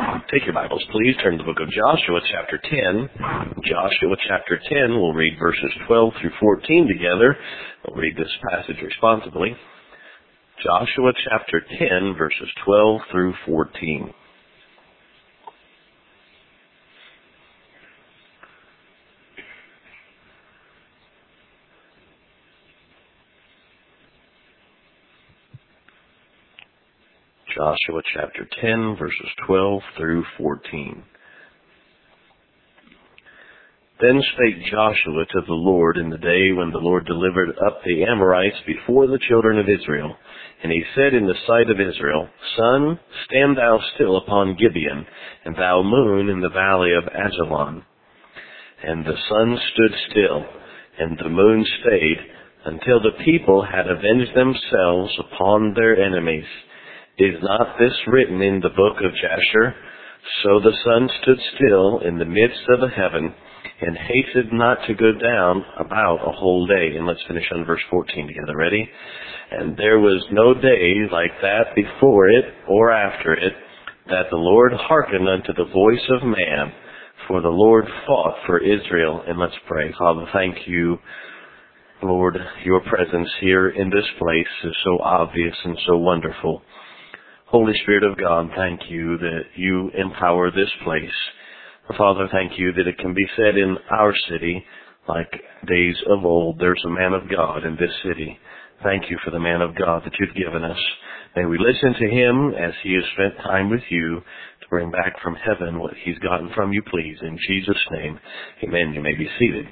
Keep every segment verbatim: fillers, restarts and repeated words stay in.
Take your Bibles, please. Turn to the book of Joshua, chapter ten. Joshua, chapter ten. We'll read verses twelve through fourteen together. We'll read this passage responsibly. Joshua, chapter ten, verses twelve through fourteen. Joshua chapter ten, verses twelve through fourteen. Then spake Joshua to the Lord in the day when the Lord delivered up the Amorites before the children of Israel. And he said in the sight of Israel, Sun, stand thou still upon Gibeon, and thou moon in the valley of Ajalon. And the sun stood still, and the moon stayed, until the people had avenged themselves upon their enemies. Is not this written in the book of Jasher? So the sun stood still in the midst of the heaven, and hasted not to go down about a whole day. And let's finish on verse fourteen together. Ready? And there was no day like that before it or after it, that the Lord hearkened unto the voice of man, for the Lord fought for Israel. And let's pray. Father, thank you, Lord. Your presence here in this place is so obvious and so wonderful. Holy Spirit of God, thank you that you empower this place. Father, thank you that it can be said in our city, like days of old, there's a man of God in this city. Thank you for the man of God that you've given us. May we listen to him as he has spent time with you to bring back from heaven what he's gotten from you, please. In Jesus' name, amen. You may be seated.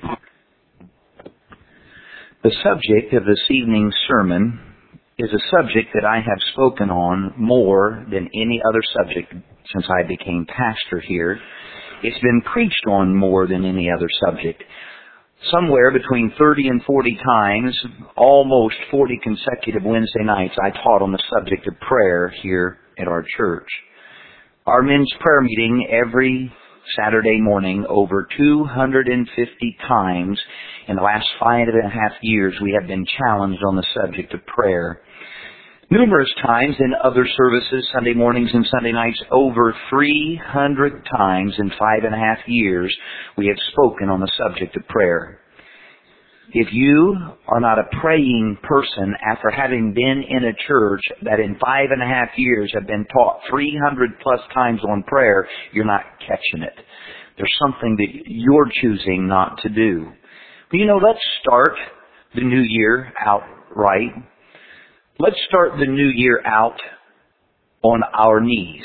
The subject of this evening's sermon is a subject that I have spoken on more than any other subject since I became pastor here. It's been preached on more than any other subject. Somewhere between thirty and forty times, almost forty consecutive Wednesday nights, I taught on the subject of prayer here at our church. Our men's prayer meeting every Saturday morning, over two hundred fifty times in the last five and a half years, we have been challenged on the subject of prayer. Numerous times in other services, Sunday mornings and Sunday nights, over three hundred times in five and a half years, we have spoken on the subject of prayer. If you are not a praying person after having been in a church that in five and a half years have been taught three hundred plus times on prayer, you're not catching it. There's something that you're choosing not to do. But you know, let's start the new year out right. Let's start the new year out on our knees.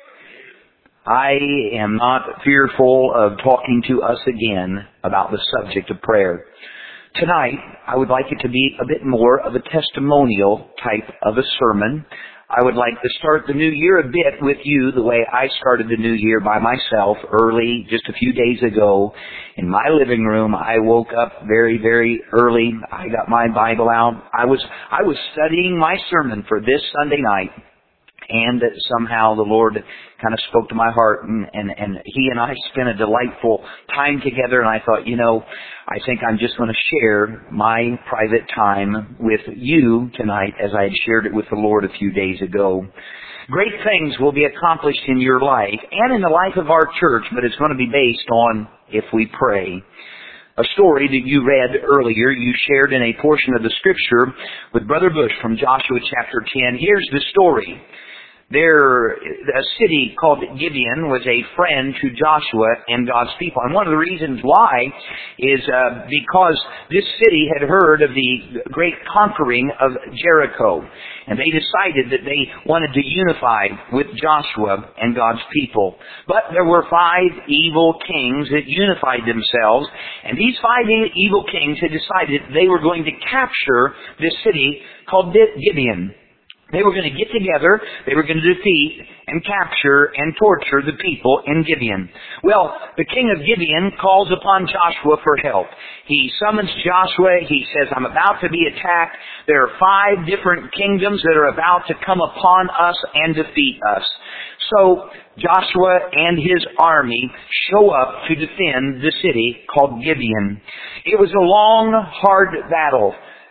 I am not fearful of talking to us again about the subject of prayer. Tonight, I would like it to be a bit more of a testimonial type of a sermon. I would like to start the new year a bit with you the way I started the new year by myself early, just a few days ago. In my living room, I woke up very, very early. I got my Bible out. I was, I was studying my sermon for this Sunday night. And somehow the Lord kind of spoke to my heart, and, and, and He and I spent a delightful time together, and I thought, you know, I think I'm just going to share my private time with you tonight as I had shared it with the Lord a few days ago. Great things will be accomplished in your life and in the life of our church, but it's going to be based on if we pray. A story that you read earlier, you shared in a portion of the Scripture with Brother Bush from Joshua chapter ten. Here's the story. There, a city called Gibeon was a friend to Joshua and God's people. And one of the reasons why is uh, because this city had heard of the great conquering of Jericho. And they decided that they wanted to unify with Joshua and God's people. But there were five evil kings that unified themselves. And these five evil kings had decided they were going to capture this city called Gibeon. They were going to get together, they were going to defeat and capture and torture the people in Gibeon. Well, the king of Gibeon calls upon Joshua for help. He summons Joshua, he says, I'm about to be attacked. There are five different kingdoms that are about to come upon us and defeat us. So Joshua and his army show up to defend the city called Gibeon. It was a long, hard battle.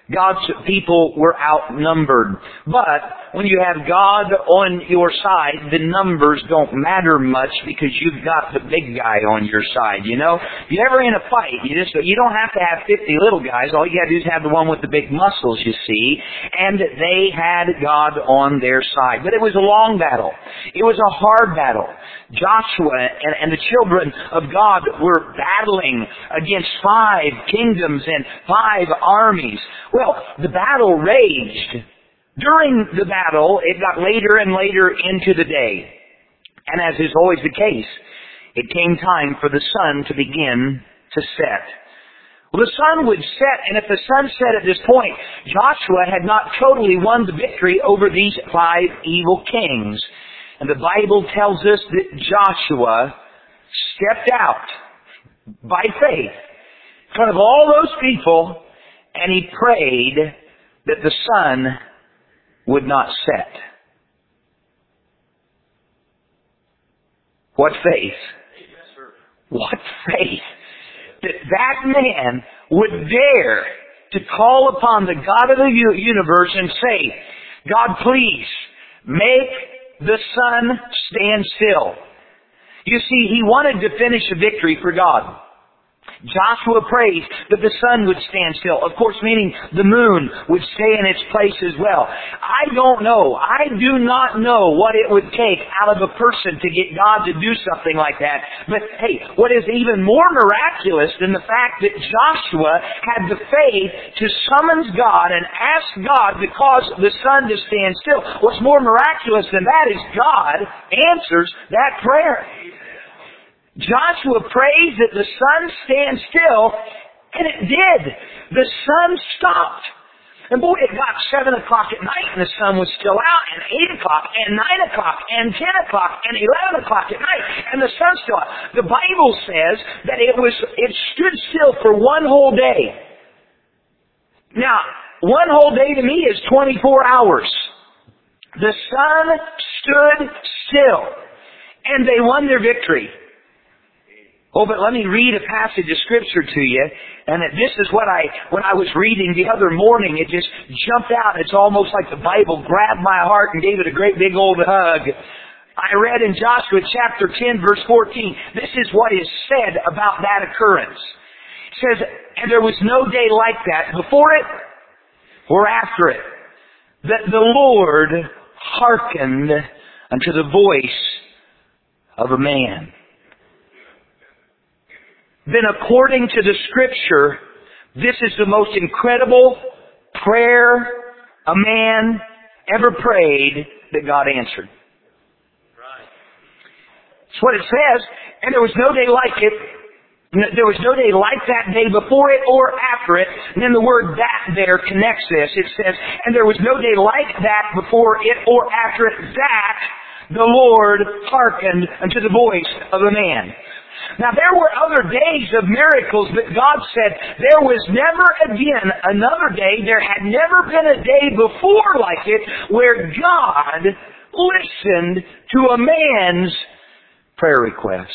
God's people were outnumbered. But when you have God on your side, the numbers don't matter much because you've got the big guy on your side, you know? If you're ever in a fight, you just you don't have to have fifty little guys. All you got to do is have the one with the big muscles, you see. And they had God on their side. But it was a long battle. It was a hard battle. Joshua and, and the children of God were battling against five kingdoms and five armies. Well, the battle raged. During the battle, it got later and later into the day. And as is always the case, it came time for the sun to begin to set. Well, the sun would set, and if the sun set at this point, Joshua had not totally won the victory over these five evil kings. And the Bible tells us that Joshua stepped out by faith in front of all those people, and he prayed that the sun would not set. What faith? What faith that that man would dare to call upon the God of the universe and say, God, please make the sun stand still. You see, he wanted to finish a victory for God. Joshua prays that the sun would stand still. Of course, meaning the moon would stay in its place as well. I don't know. I do not know what it would take out of a person to get God to do something like that. But hey, what is even more miraculous than the fact that Joshua had the faith to summons God and ask God to cause the sun to stand still. What's more miraculous than that is God answers that prayer. Joshua prays that the sun stand still, and it did. The sun stopped. And boy, it got seven o'clock at night, and the sun was still out, and eight o'clock, and nine o'clock, and ten o'clock, and eleven o'clock at night, and the sun still out. The Bible says that it was it stood still for one whole day. Now, one whole day to me is twenty-four hours. The sun stood still, and they won their victory. Oh, but let me read a passage of Scripture to you. And this is what I, when I was reading the other morning, it just jumped out. It's almost like the Bible grabbed my heart and gave it a great big old hug. I read in Joshua chapter ten, verse fourteen. This is what is said about that occurrence. It says, and there was no day like that before it or after it, that the Lord hearkened unto the voice of a man. Then according to the Scripture, this is the most incredible prayer a man ever prayed that God answered. Right. That's what it says. And there was no day like it. There was no day like that day before it or after it. And then the word that there connects this. It says, and there was no day like that before it or after it, that the Lord hearkened unto the voice of a man. Now, there were other days of miracles, but God said there was never again another day, there had never been a day before like it, where God listened to a man's prayer request.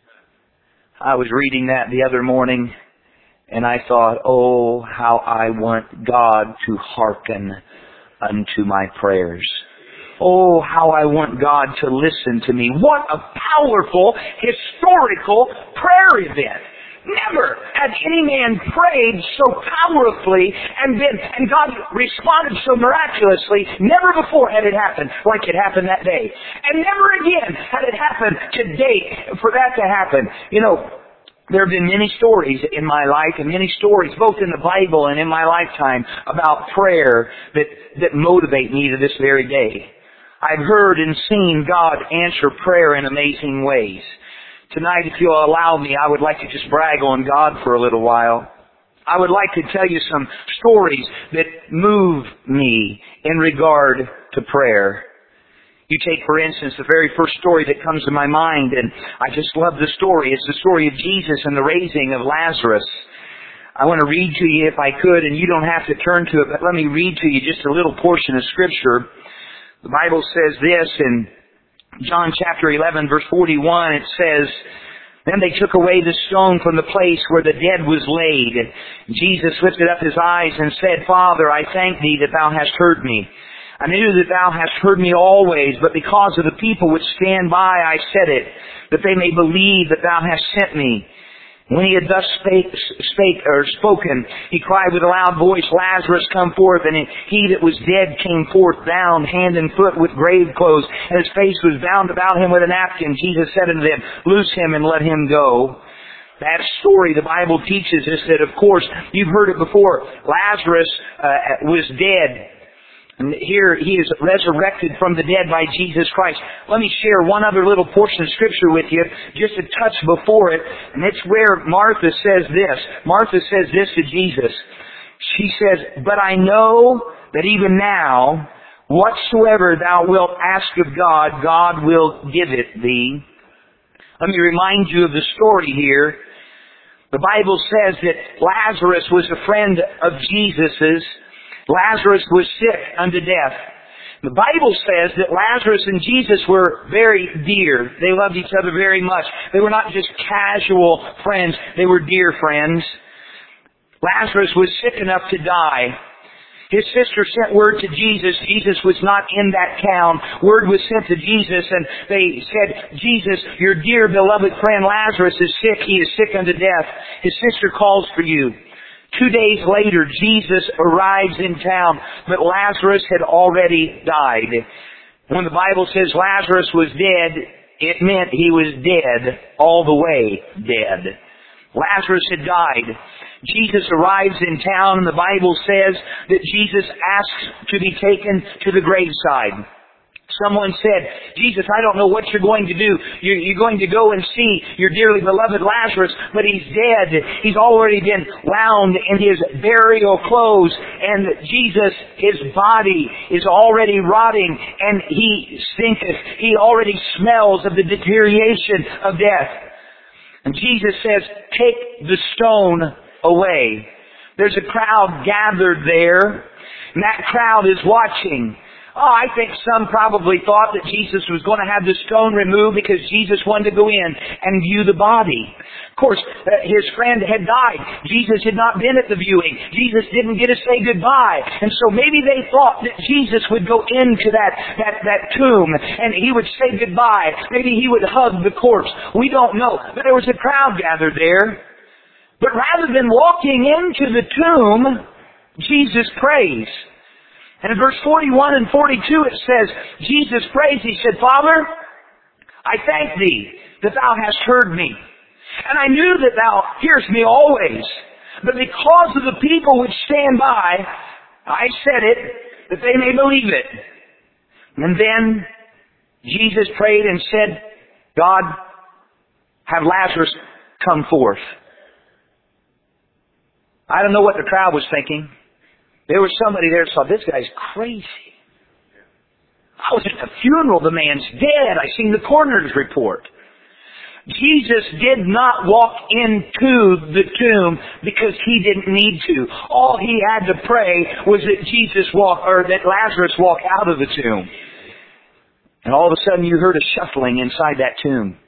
I was reading that the other morning, and I thought, oh, how I want God to hearken unto my prayers. Oh, how I want God to listen to me. What a powerful, historical prayer event. Never had any man prayed so powerfully and been, and God responded so miraculously. Never before had it happened like it happened that day. And never again had it happened to date for that to happen. You know, there have been many stories in my life and many stories both in the Bible and in my lifetime about prayer that, that motivate me to this very day. I've heard and seen God answer prayer in amazing ways. Tonight, if you'll allow me, I would like to just brag on God for a little while. I would like to tell you some stories that move me in regard to prayer. You take, for instance, the very first story that comes to my mind, and I just love the story. It's the story of Jesus and the raising of Lazarus. I want to read to you, if I could, and you don't have to turn to it, but let me read to you just a little portion of Scripture. The Bible says this in John chapter eleven, verse forty-one. It says, Then they took away the stone from the place where the dead was laid. Jesus lifted up his eyes and said, Father, I thank thee that thou hast heard me. I knew that thou hast heard me always, but because of the people which stand by I said it, that they may believe that thou hast sent me. When he had thus spake, spake or spoken, he cried with a loud voice, Lazarus, come forth. And he that was dead came forth, bound hand and foot with grave clothes, and his face was bound about him with a napkin. Jesus said unto them, Loose him and let him go. That story, the Bible teaches us that, of course, you've heard it before. Lazarus uh, was dead. And here he is resurrected from the dead by Jesus Christ. Let me share one other little portion of Scripture with you, just a touch before it. And it's where Martha says this. Martha says this to Jesus. She says, But I know that even now, whatsoever thou wilt ask of God, God will give it thee. Let me remind you of the story here. The Bible says that Lazarus was a friend of Jesus's. Lazarus was sick unto death. The Bible says that Lazarus and Jesus were very dear. They loved each other very much. They were not just casual friends. They were dear friends. Lazarus was sick enough to die. His sister sent word to Jesus. Jesus was not in that town. Word was sent to Jesus and they said, Jesus, your dear beloved friend Lazarus is sick. He is sick unto death. His sister calls for you. Two days later, Jesus arrives in town, but Lazarus had already died. When the Bible says Lazarus was dead, it meant he was dead, all the way dead. Lazarus had died. Jesus arrives in town, and the Bible says that Jesus asks to be taken to the graveside. Someone said, Jesus, I don't know what you're going to do. You're, you're going to go and see your dearly beloved Lazarus, but he's dead. He's already been wound in his burial clothes. And Jesus, his body is already rotting, and he stinketh. He already smells of the deterioration of death. And Jesus says, take the stone away. There's a crowd gathered there, and that crowd is watching. Oh, I think some probably thought that Jesus was going to have the stone removed because Jesus wanted to go in and view the body. Of course, uh, his friend had died. Jesus had not been at the viewing. Jesus didn't get to say goodbye. And so maybe they thought that Jesus would go into that, that, that tomb and he would say goodbye. Maybe he would hug the corpse. We don't know. But there was a crowd gathered there. But rather than walking into the tomb, Jesus prays. And in verse forty-one and forty-two it says, Jesus prays, he said, Father, I thank thee that thou hast heard me. And I knew that thou hearest me always. But because of the people which stand by, I said it, that they may believe it. And then Jesus prayed and said, God, have Lazarus come forth. I don't know what the crowd was thinking. There was somebody there who thought, this guy's crazy. I was at the funeral, the man's dead. I seen the coroner's report. Jesus did not walk into the tomb because he didn't need to. All he had to pray was that Jesus walk, or that Lazarus walk out of the tomb. And all of a sudden you heard a shuffling inside that tomb.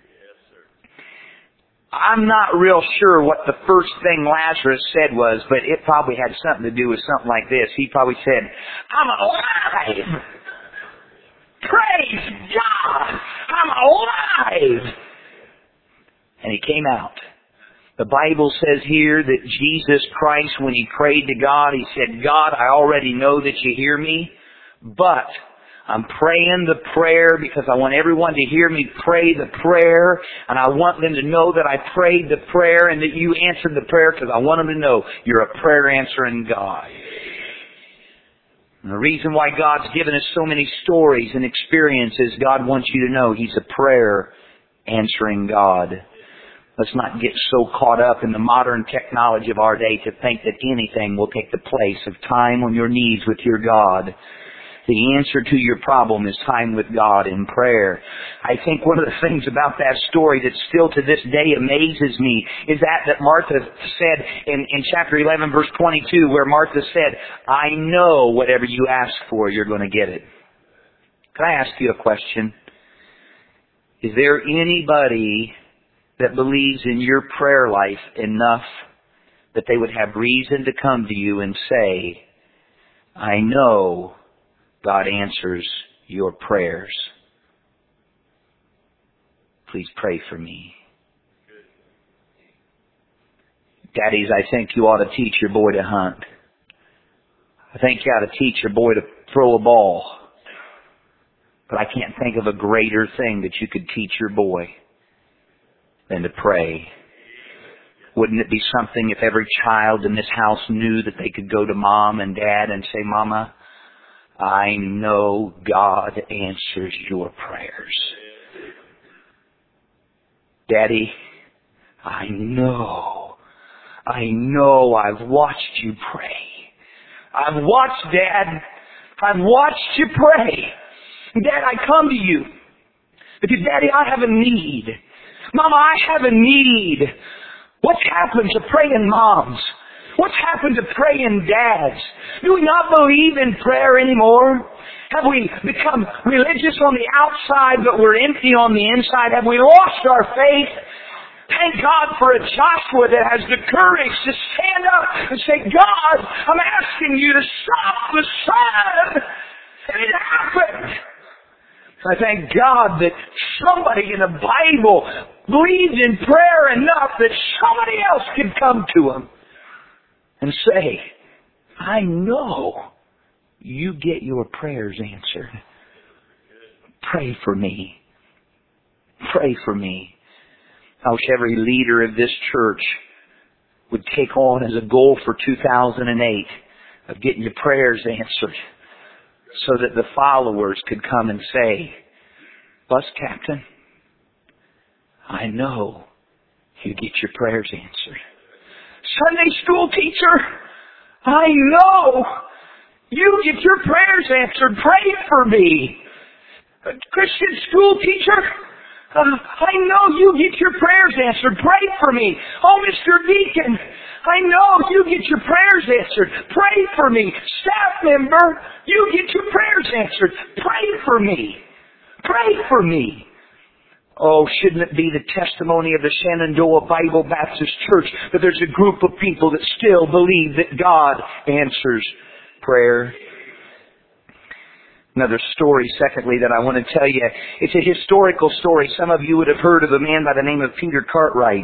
I'm not real sure what the first thing Lazarus said was, but it probably had something to do with something like this. He probably said, I'm alive! Praise God! I'm alive! And he came out. The Bible says here that Jesus Christ, when he prayed to God, he said, God, I already know that you hear me, but I'm praying the prayer because I want everyone to hear me pray the prayer, and I want them to know that I prayed the prayer and that you answered the prayer because I want them to know you're a prayer answering God. And the reason why God's given us so many stories and experiences, God wants you to know He's a prayer answering God. Let's not get so caught up in the modern technology of our day to think that anything will take the place of time on your knees with your God. The answer to your problem is time with God in prayer. I think one of the things about that story that still to this day amazes me is that that Martha said in, in chapter eleven verse twenty-two, where Martha said, I know whatever you ask for, you're going to get it. Can I ask you a question? Is there anybody that believes in your prayer life enough that they would have reason to come to you and say, I know God answers your prayers. Please pray for me. Daddies, I think you ought to teach your boy to hunt. I think you ought to teach your boy to throw a ball. But I can't think of a greater thing that you could teach your boy than to pray. Wouldn't it be something if every child in this house knew that they could go to mom and dad and say, Mama, I know God answers your prayers. Daddy, I know, I know I've watched you pray. I've watched, Dad, I've watched you pray. Dad, I come to you because, Daddy, I have a need. Mama, I have a need. What's happened to praying moms? What's happened to praying dads? Do we not believe in prayer anymore? Have we become religious on the outside, but we're empty on the inside? Have we lost our faith? Thank God for a Joshua that has the courage to stand up and say, God, I'm asking you to stop the sun. And it happened. I thank God that somebody in the Bible believed in prayer enough that somebody else could come to him and say, I know you get your prayers answered. Pray for me. Pray for me. I wish every leader of this church would take on as a goal for two thousand eight of getting your prayers answered, so that the followers could come and say, Bus Captain, I know you get your prayers answered. Sunday school teacher, I know you get your prayers answered. Pray for me. Christian school teacher, uh, I know you get your prayers answered. Pray for me. Oh, Mister Deacon, I know you get your prayers answered. Pray for me. Staff member, you get your prayers answered. Pray for me. Pray for me. Oh, shouldn't it be the testimony of the Shenandoah Bible Baptist Church that there's a group of people that still believe that God answers prayer? Another story, secondly, that I want to tell you. It's a historical story. Some of you would have heard of a man by the name of Peter Cartwright.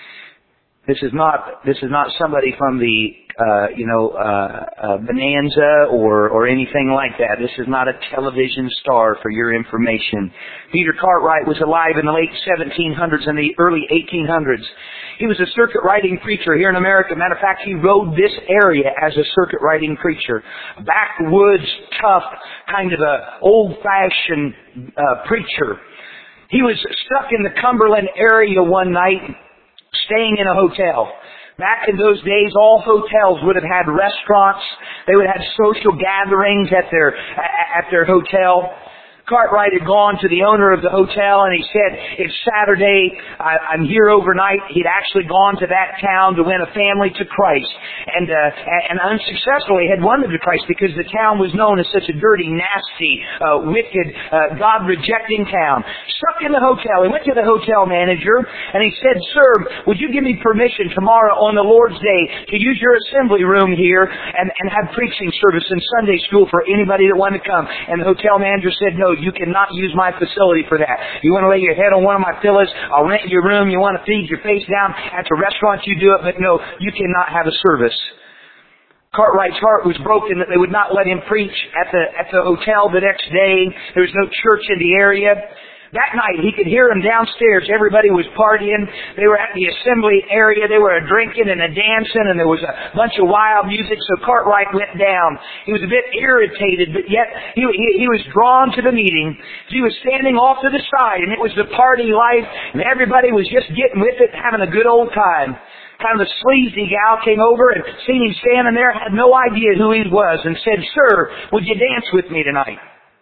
This is not this is not somebody from the uh, you know uh, uh, Bonanza or or anything like that. This is not a television star, for your information. Peter Cartwright was alive in the late seventeen hundreds and the early eighteen hundreds. He was a circuit riding preacher here in America. Matter of fact, he rode this area as a circuit riding preacher. Backwoods, tough, kind of a old-fashioned uh, preacher. He was stuck in the Cumberland area one night, staying in a hotel. Back in those days, all hotels would have had restaurants. They would have social gatherings at their at their hotel. Cartwright had gone to the owner of the hotel and he said, it's Saturday, I, I'm here overnight. He'd actually gone to that town to win a family to Christ. And, uh, and unsuccessfully had won them to Christ because the town was known as such a dirty, nasty, uh, wicked, uh, God-rejecting town. Stuck in the hotel. He went to the hotel manager and he said, sir, would you give me permission tomorrow on the Lord's Day to use your assembly room here and, and have preaching service and Sunday school for anybody that wanted to come? And the hotel manager said, no, you cannot use my facility for that. You want to lay your head on one of my pillows, I'll rent your room. You want to feed your face down at the restaurant, you do it, but no, you cannot have a service. Cartwright's heart was broken that they would not let him preach at the at the hotel the next day. There was no church in the area. That night, he could hear them downstairs. Everybody was partying. They were at the assembly area. They were drinking and a dancing, and there was a bunch of wild music. So Cartwright went down. He was a bit irritated, but yet he, he, he was drawn to the meeting. He was standing off to the side, and it was the party life, and everybody was just getting with it, having a good old time. Kind of a sleazy gal came over and seen him standing there, had no idea who he was, and said, sir, would you dance with me tonight?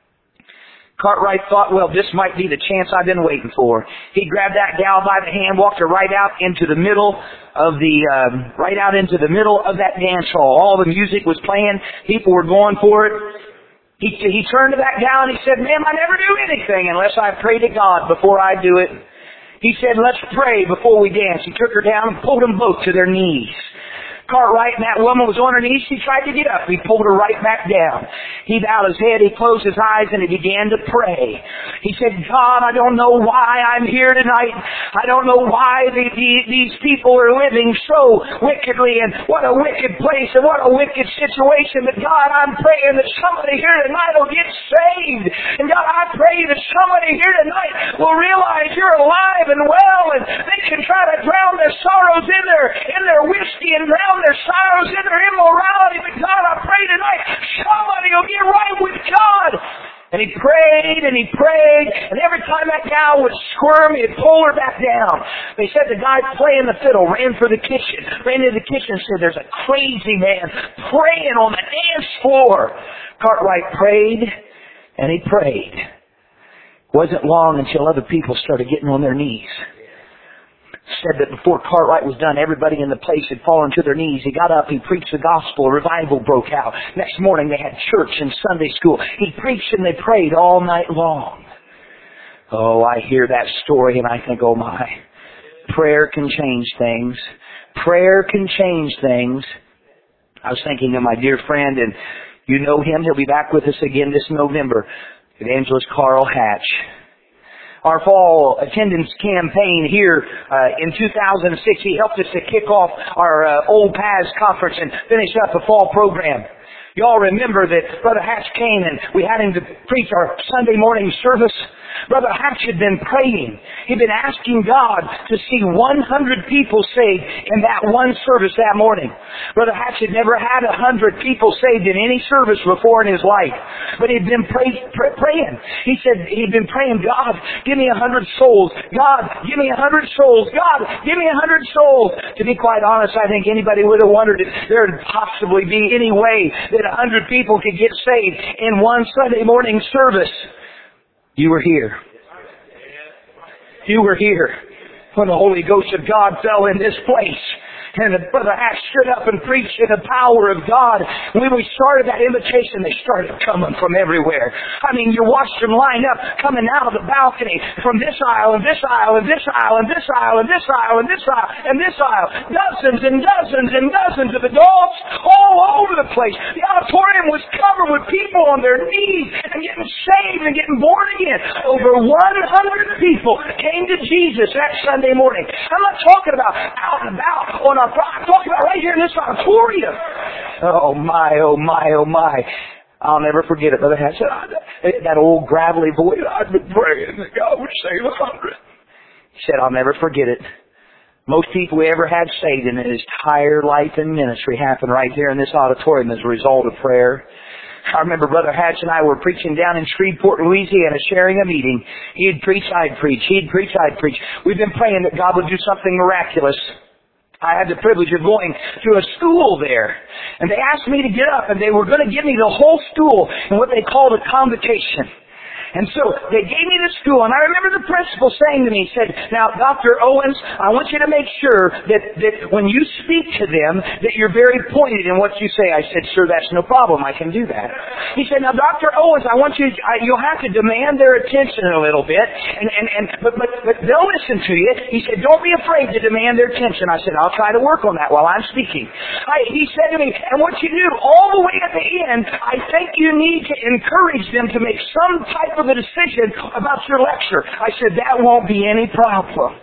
Cartwright thought, well, this might be the chance I've been waiting for. He grabbed that gal by the hand, walked her right out into the middle of the, um, right out into the middle of that dance hall. All the music was playing. People were going for it. He, he turned to that gal and he said, ma'am, I never do anything unless I pray to God before I do it. He said, let's pray before we dance. He took her down and pulled them both to their knees. Cartwright and that woman was on her knees. She tried to get up. He pulled her right back down. He bowed his head. He closed his eyes and he began to pray. He said, God, I don't know why I'm here tonight. I don't know why the, the, these people are living so wickedly, and what a wicked place and what a wicked situation. But God, I'm praying that somebody here tonight will get saved. And God, I pray that somebody here tonight will realize you're alive and well, and they can try to drown their sorrows in their, in their whiskey and drown their sorrows in their immorality. But God, I pray tonight somebody will get right with God. And he prayed and he prayed, and every time that gal would squirm, he'd pull her back down. They said the guy playing the fiddle ran for the kitchen, ran into the kitchen and said, there's a crazy man praying on the dance floor. Cartwright prayed and he prayed. It wasn't long until other people started getting on their knees. Said that before Cartwright was done, everybody in the place had fallen to their knees. He got up, he preached the gospel, a revival broke out. Next morning they had church and Sunday school. He preached and they prayed all night long. Oh, I hear that story and I think, oh my, prayer can change things. Prayer can change things. I was thinking of my dear friend, and you know him, he'll be back with us again this November, Evangelist Carl Hatch. Our fall attendance campaign here uh, in two thousand six, he helped us to kick off our uh, Old Paths Conference and finish up a fall program. You all remember that Brother Hatch came and we had him to preach our Sunday morning service. Brother Hatch had been praying. He'd been asking God to see one hundred people saved in that one service that morning. Brother Hatch had never had one hundred people saved in any service before in his life. But he'd been pray, pray, praying. He said he'd been praying, God, give me one hundred souls. God, give me one hundred souls. God, give me one hundred souls. To be quite honest, I think anybody would have wondered if there would possibly be any way that one hundred people could get saved in one Sunday morning service. You were here. You were here when the Holy Ghost of God fell in this place. And Brother Hatch stood up and preached in the power of God. When we started that invitation, they started coming from everywhere. I mean, you watched them line up, coming out of the balcony from this aisle and this aisle and this aisle and this aisle and this aisle and this aisle and this aisle. Dozens and dozens and dozens of adults all over the place. The auditorium was covered with people on their knees and getting saved and getting born again. Over one hundred people came to Jesus that Sunday morning. I'm not talking about out and about on our I'm talking about right here in this auditorium. Oh my, oh my, oh my. I'll never forget it, Brother Hatch said, that old gravelly voice, I've been praying that God would save a hundred. He said, I'll never forget it. Most people we ever had saved in his entire life and ministry happened right here in this auditorium as a result of prayer. I remember Brother Hatch and I were preaching down in Shreveport, Louisiana, sharing a meeting. He'd preach, I'd preach. He'd preach, I'd preach. We've been praying that God would do something miraculous. I had the privilege of going to a school there. And they asked me to get up, and they were going to give me the whole school in what they called a convocation. And so they gave me the school, and I remember the principal saying to me, he said, now, Doctor Owens, I want you to make sure that, that when you speak to them, that you're very pointed in what you say. I said, sir, that's no problem. I can do that. He said, now, Doctor Owens, I want you, I, you'll have to demand their attention a little bit, and, and, and but, but, but they'll listen to you. He said, don't be afraid to demand their attention. I said, I'll try to work on that while I'm speaking. I, he said to me, and what you do all the way at the end, I think you need to encourage them to make some type of a decision about your lecture. I said, that won't be any problem.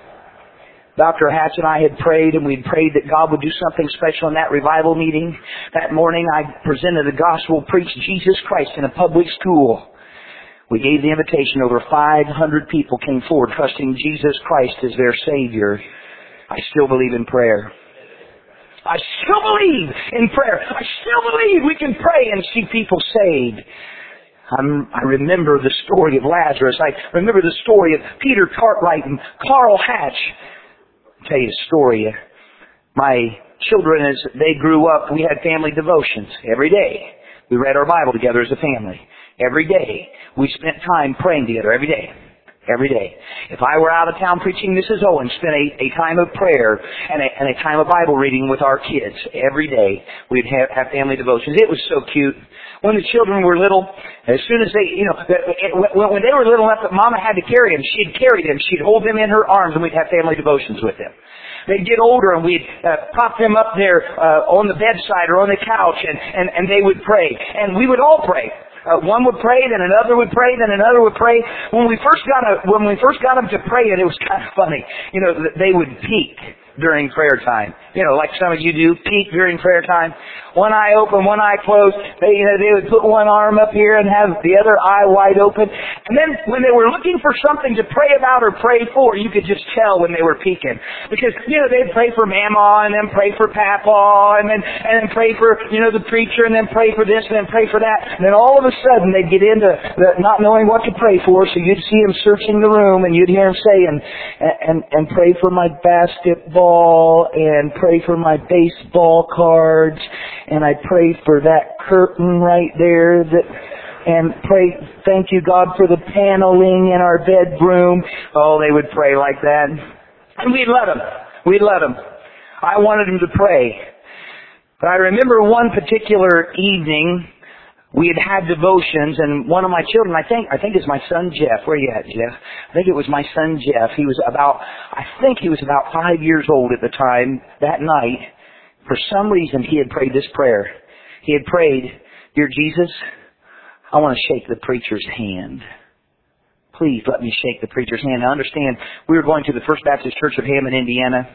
Doctor Hatch and I had prayed, and we'd prayed that God would do something special in that revival meeting. That morning I presented the gospel, preached Jesus Christ in a public school. We gave the invitation. Over five hundred people came forward trusting Jesus Christ as their Savior. I still believe in prayer. I still believe in prayer. I still believe we can pray and see people saved. I'm, I remember the story of Lazarus. I remember the story of Peter Cartwright and Carl Hatch. I'll tell you a story. My children, as they grew up, we had family devotions every day. We read our Bible together as a family. Every day. We spent time praying together every day. Every day. If I were out of town preaching, Missus Owen spent a, a time of prayer and a, and a time of Bible reading with our kids. Every day we'd have, have family devotions. It was so cute. When the children were little, as soon as they, you know, when, when they were little enough that Mama had to carry them, she'd carry them. She'd hold them in her arms and we'd have family devotions with them. They'd get older and we'd uh, pop them up there uh, on the bedside or on the couch and, and, and they would pray. And we would all pray. Uh, one would pray, then another would pray, then another would pray. When we first got a, when we first got them to pray, and it was kind of funny, you know, they would peek during prayer time. You know, like some of you do, peek during prayer time. One eye open, one eye closed. They, you know, they would put one arm up here and have the other eye wide open. And then when they were looking for something to pray about or pray for, you could just tell when they were peeking. Because, you know, they'd pray for Mama and then pray for Papa and then, and then pray for, you know, the preacher and then pray for this and then pray for that. And then all of a sudden they'd get into the not knowing what to pray for, so you'd see them searching the room and you'd hear them saying, and, and, and pray for my basketball and pray for my baseball cards and I pray for that curtain right there that, and pray, thank you God for the paneling in our bedroom. Oh, they would pray like that. And we'd let them. We'd let them. I wanted them to pray. But I remember one particular evening, we had had devotions, and one of my children, I think, I think it's my son Jeff. Where are you at, Jeff? I think it was my son Jeff. He was about, I think he was about five years old at the time. That night, for some reason, he had prayed this prayer. He had prayed, Dear Jesus, I want to shake the preacher's hand. Please let me shake the preacher's hand. Now understand, we were going to the First Baptist Church of Hammond, Indiana.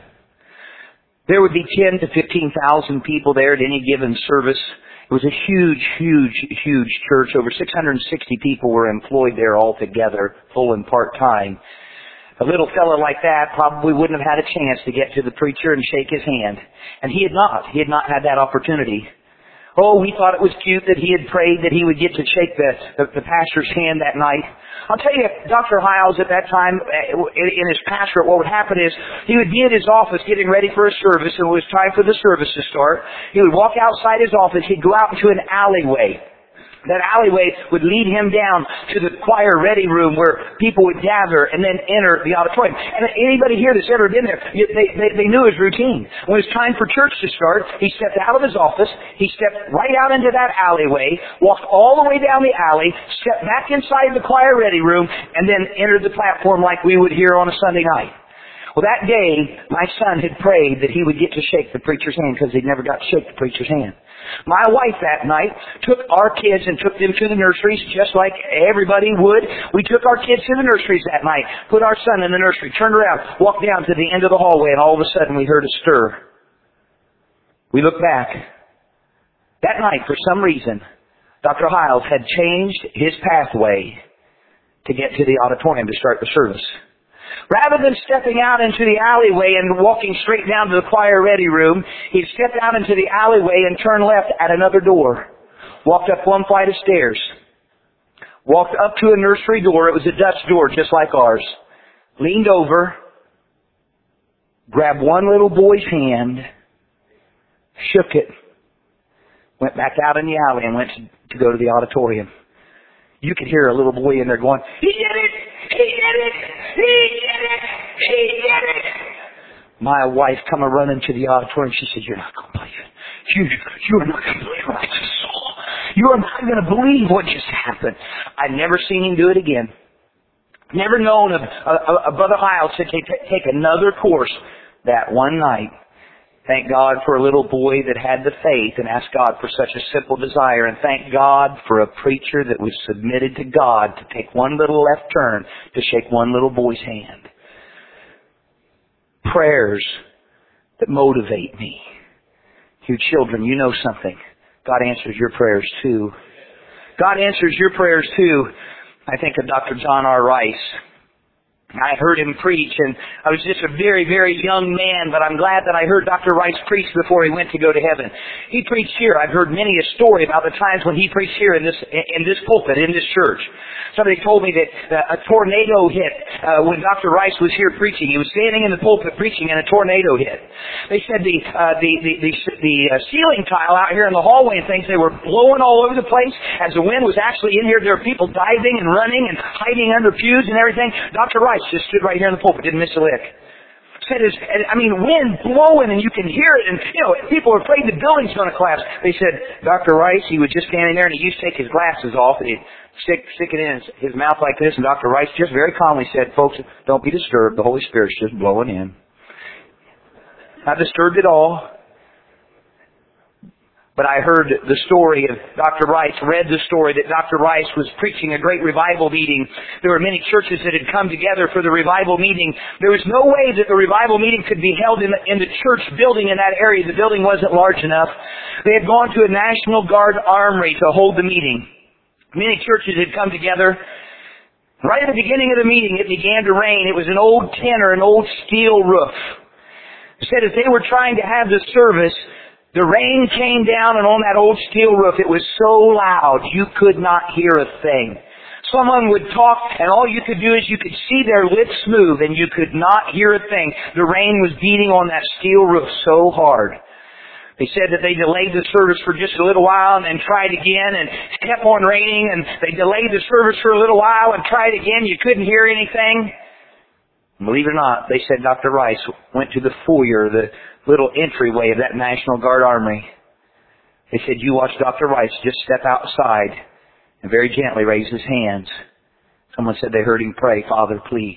There would be ten to fifteen thousand people there at any given service. It was a huge, huge, huge church. Over six hundred sixty people were employed there altogether, full and part-time. A little fellow like that probably wouldn't have had a chance to get to the preacher and shake his hand. And he had not. He had not had that opportunity. Oh, we thought it was cute that he had prayed that he would get to shake the, the, the pastor's hand that night. I'll tell you, Doctor Hiles at that time, in his pastorate, what would happen is he would be in his office getting ready for a service, and it was time for the service to start. He would walk outside his office. He'd go out into an alleyway. That alleyway would lead him down to the choir ready room where people would gather and then enter the auditorium. And anybody here that's ever been there, they, they, they knew his routine. When it was time for church to start, he stepped out of his office, he stepped right out into that alleyway, walked all the way down the alley, stepped back inside the choir ready room, and then entered the platform like we would here on a Sunday night. Well, that day, my son had prayed that he would get to shake the preacher's hand because he'd never got to shake the preacher's hand. My wife that night took our kids and took them to the nurseries just like everybody would. We took our kids to the nurseries that night, put our son in the nursery, turned around, walked down to the end of the hallway, and all of a sudden we heard a stir. We looked back. That night, for some reason, Doctor Hiles had changed his pathway to get to the auditorium to start the service. Rather than stepping out into the alleyway and walking straight down to the choir ready room, he stepped out into the alleyway and turned left at another door. Walked up one flight of stairs. Walked up to a nursery door. It was a Dutch door just like ours. Leaned over. Grabbed one little boy's hand. Shook it. Went back out in the alley and went to, to go to the auditorium. You could hear a little boy in there going, He did it! He did it! He did it! He did it! My wife come a running to the auditorium. She said, You're not going to believe it. You, you are not going to believe what I just saw. You are not going to believe what just happened. I've never seen him do it again. Never known of a, a, a Brother Hiles to take, take another course that one night. Thank God for a little boy that had the faith and asked God for such a simple desire. And thank God for a preacher that was submitted to God to take one little left turn to shake one little boy's hand. Prayers that motivate me. You children, you know something. God answers your prayers too. God answers your prayers too. I think of Doctor John R. Rice. I heard him preach, and I was just a very, very young man, but I'm glad that I heard Doctor Rice preach before he went to go to heaven. He preached here. I've heard many a story about the times when he preached here in this in this pulpit, in this church. Somebody told me that uh, a tornado hit uh, when Doctor Rice was here preaching. He was standing in the pulpit preaching, and a tornado hit. They said the uh, the the the, the uh, ceiling tile out here in the hallway and things, they were blowing all over the place. As the wind was actually in here, there were people diving and running and hiding under pews and everything. Doctor Rice just stood right here in the pulpit, didn't miss a lick. Said, his, I mean, wind blowing and you can hear it, and you know, people are afraid the building's going to collapse. They said, Doctor Rice, he was just standing there and he used to take his glasses off and he'd stick, stick it in his, his mouth like this, and Doctor Rice just very calmly said, folks, don't be disturbed. The Holy Spirit's just blowing in. Not disturbed at all. But I heard the story of Doctor Rice, read the story that Doctor Rice was preaching a great revival meeting. There were many churches that had come together for the revival meeting. There was no way that the revival meeting could be held in the, in the church building in that area. The building wasn't large enough. They had gone to a National Guard armory to hold the meeting. Many churches had come together. Right at the beginning of the meeting, it began to rain. It was an old tin or an old steel roof. It said as they were trying to have the service, the rain came down, and on that old steel roof, it was so loud you could not hear a thing. Someone would talk, and all you could do is you could see their lips move, and you could not hear a thing. The rain was beating on that steel roof so hard. They said that they delayed the service for just a little while and then tried again, and it kept on raining, and they delayed the service for a little while and tried again. You couldn't hear anything. Believe it or not, they said Doctor Rice went to the foyer, the little entryway of that National Guard armory. They said, you watch Doctor Rice just step outside and very gently raise his hands. Someone said they heard him pray, Father, please.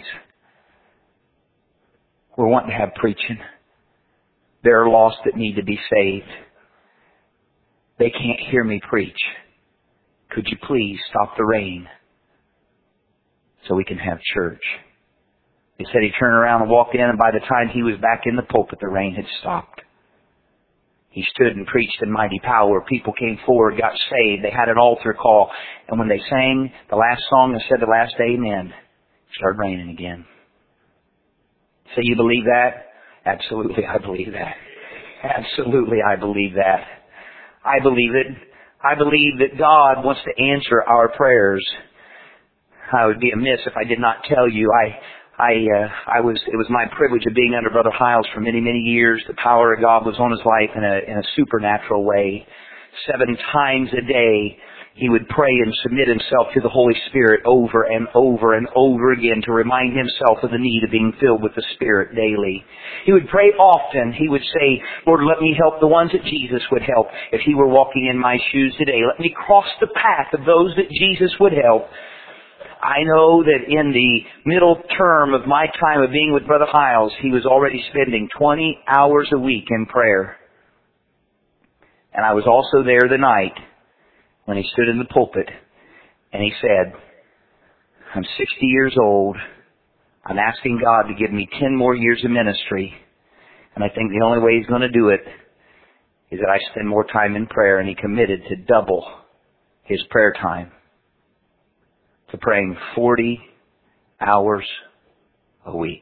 We're wanting to have preaching. There are lost that need to be saved. They can't hear me preach. Could you please stop the rain so we can have church? They said he turned around and walked in, and by the time he was back in the pulpit, the rain had stopped. He stood and preached in mighty power. People came forward, got saved. They had an altar call. And when they sang the last song and said the last amen, it started raining again. So you believe that? Absolutely, I believe that. Absolutely, I believe that. I believe it. I believe that God wants to answer our prayers. I would be amiss if I did not tell you. I... I, uh, I was, it was my privilege of being under Brother Hiles for many, many years. The power of God was on his life in a, in a supernatural way. Seven times a day, he would pray and submit himself to the Holy Spirit over and over and over again to remind himself of the need of being filled with the Spirit daily. He would pray often. He would say, Lord, let me help the ones that Jesus would help. If he were walking in my shoes today, let me cross the path of those that Jesus would help. I know that in the middle term of my time of being with Brother Hiles, he was already spending twenty hours a week in prayer. And I was also there the night when he stood in the pulpit and he said, I'm sixty years old. I'm asking God to give me ten more years of ministry. And I think the only way he's going to do it is that I spend more time in prayer. And he committed to double his prayer time to praying forty hours a week.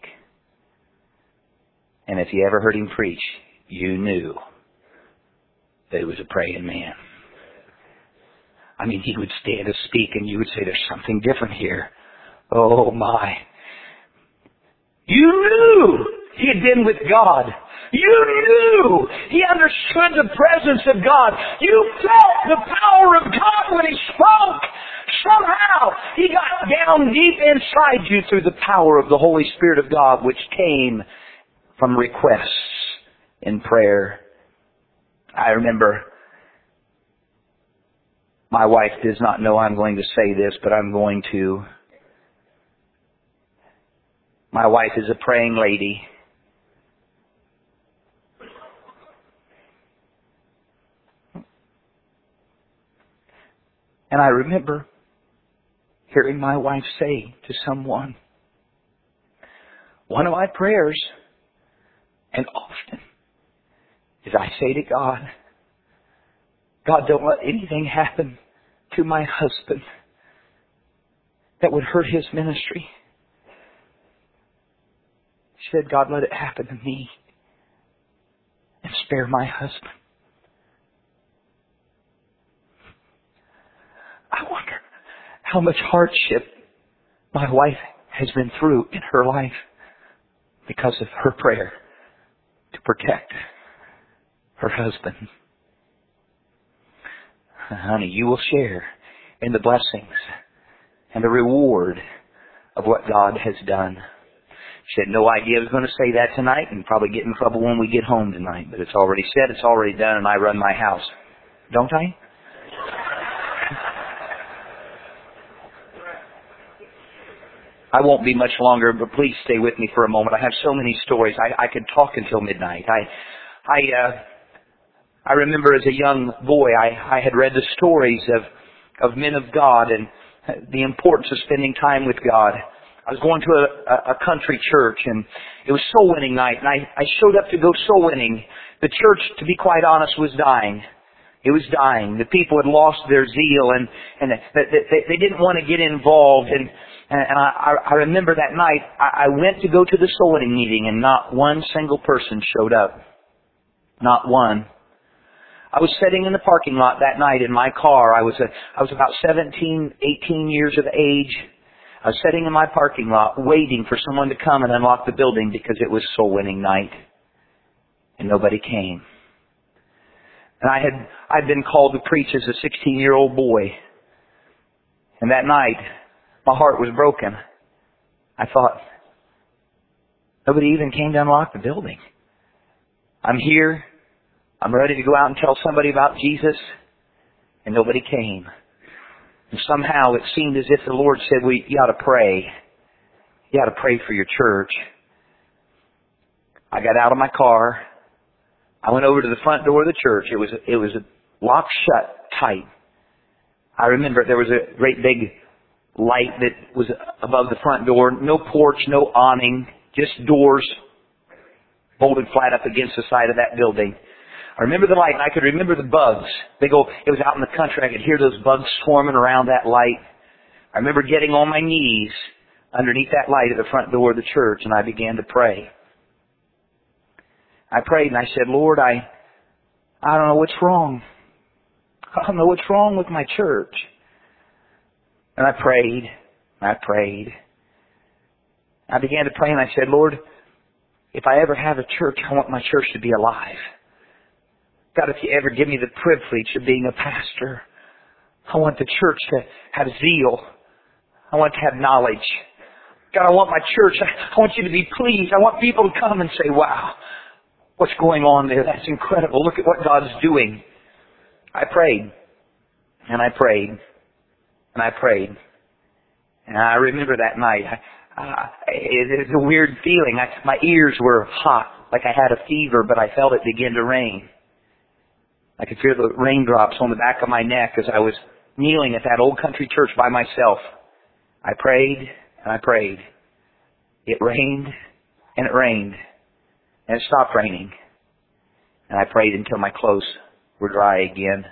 And if you ever heard him preach, you knew that he was a praying man. I mean, he would stand to speak and you would say, there's something different here. Oh my. You knew he had been with God. You knew he understood the presence of God. You felt the power of God when he spoke. Somehow he got down deep inside you through the power of the Holy Spirit of God, which came from requests in prayer. I remember, my wife does not know I'm going to say this, but I'm going to. My wife is a praying lady. And I remember hearing my wife say to someone, one of my prayers, and often, is I say to God, God, don't let anything happen to my husband that would hurt his ministry. She said, God, let it happen to me and spare my husband. I wonder how much hardship my wife has been through in her life because of her prayer to protect her husband. Honey, you will share in the blessings and the reward of what God has done. She had no idea I was going to say that tonight and probably get in trouble when we get home tonight. But it's already said, it's already done, and I run my house. Don't I? I won't be much longer, but please stay with me for a moment. I have so many stories. I, I could talk until midnight. I, I, uh, I remember as a young boy, I, I had read the stories of, of men of God and the importance of spending time with God. I was going to a, a country church, and it was soul winning night, and I, I showed up to go soul winning. The church, to be quite honest, was dying. It was dying. The people had lost their zeal, and, and they, they, they didn't want to get involved. And, and I, I remember that night, I, I went to go to the soul winning meeting, and not one single person showed up. Not one. I was sitting in the parking lot that night in my car. I was a, I was about seventeen, eighteen years of age. I was sitting in my parking lot waiting for someone to come and unlock the building because it was soul winning night. And nobody came. And I had, I'd been called to preach as a sixteen year old boy. And that night, my heart was broken. I thought, nobody even came to unlock the building. I'm here. I'm ready to go out and tell somebody about Jesus. And nobody came. And somehow it seemed as if the Lord said, well, you ought to pray. You ought to pray for your church. I got out of my car. I went over to the front door of the church. It was, it was locked shut tight. I remember there was a great big light that was above the front door. No porch, no awning, just doors bolted flat up against the side of that building. I remember the light, and I could remember the bugs. They go, it was out in the country. I could hear those bugs swarming around that light. I remember getting on my knees underneath that light at the front door of the church, and I began to pray. I prayed, and I said, Lord, I, I don't know what's wrong. I don't know what's wrong with my church. And I prayed, and I prayed. I began to pray, and I said, Lord, if I ever have a church, I want my church to be alive. God, if you ever give me the privilege of being a pastor, I want the church to have zeal. I want to have knowledge. God, I want my church, I want you to be pleased. I want people to come and say, wow, what's going on there? That's incredible. Look at what God's doing. I prayed, and I prayed, and I prayed. And I remember that night. I, uh, it, it's a weird feeling. I, my ears were hot, like I had a fever, but I felt it begin to rain. I could feel the raindrops on the back of my neck as I was kneeling at that old country church by myself. I prayed, and I prayed. It rained, and it rained, and it stopped raining. And I prayed until my clothes were dry again.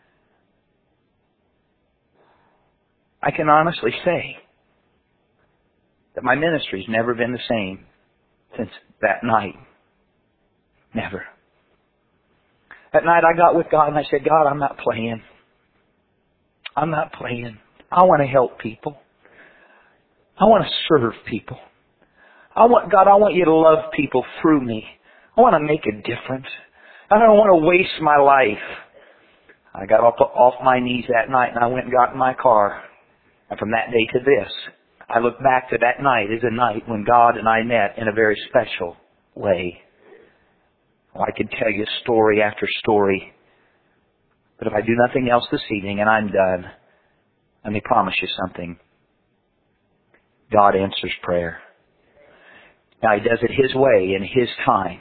I can honestly say that my ministry's never been the same since that night. Never. That night I got with God and I said, God, I'm not playing. I'm not playing. I want to help people. I want to serve people. I want, God, I want you to love people through me. I want to make a difference. I don't want to waste my life. I got off, off my knees that night and I went and got in my car. And from that day to this, I look back to that night as a night when God and I met in a very special way. Well, I could tell you story after story. But if I do nothing else this evening and I'm done, let me promise you something. God answers prayer. Now, He does it His way in His time.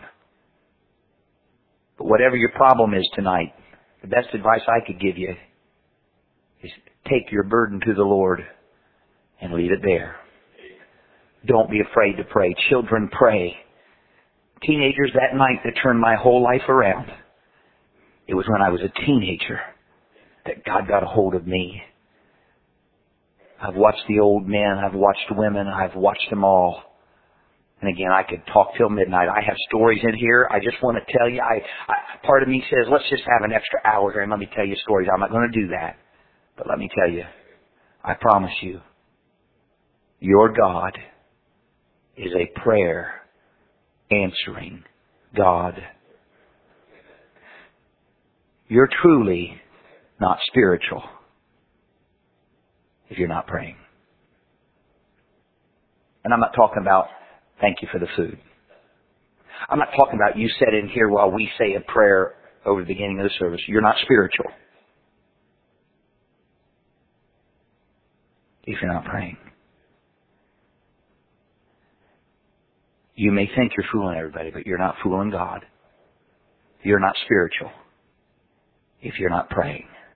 But whatever your problem is tonight, the best advice I could give you is take your burden to the Lord and leave it there. Don't be afraid to pray. Children, pray. Teenagers, that night that turned my whole life around, it was when I was a teenager that God got a hold of me. I've watched the old men, I've watched women, I've watched them all. And again, I could talk till midnight. I have stories in here. I just want to tell you. I, I part of me says, let's just have an extra hour here and let me tell you stories. I'm not going to do that. But let me tell you, I promise you, your God is a prayer answering God. You're truly not spiritual if you're not praying. And I'm not talking about thank you for the food. I'm not talking about you sit in here while we say a prayer over the beginning of the service. You're not spiritual if you're not praying. You may think you're fooling everybody, but you're not fooling God. You're not spiritual if you're not praying.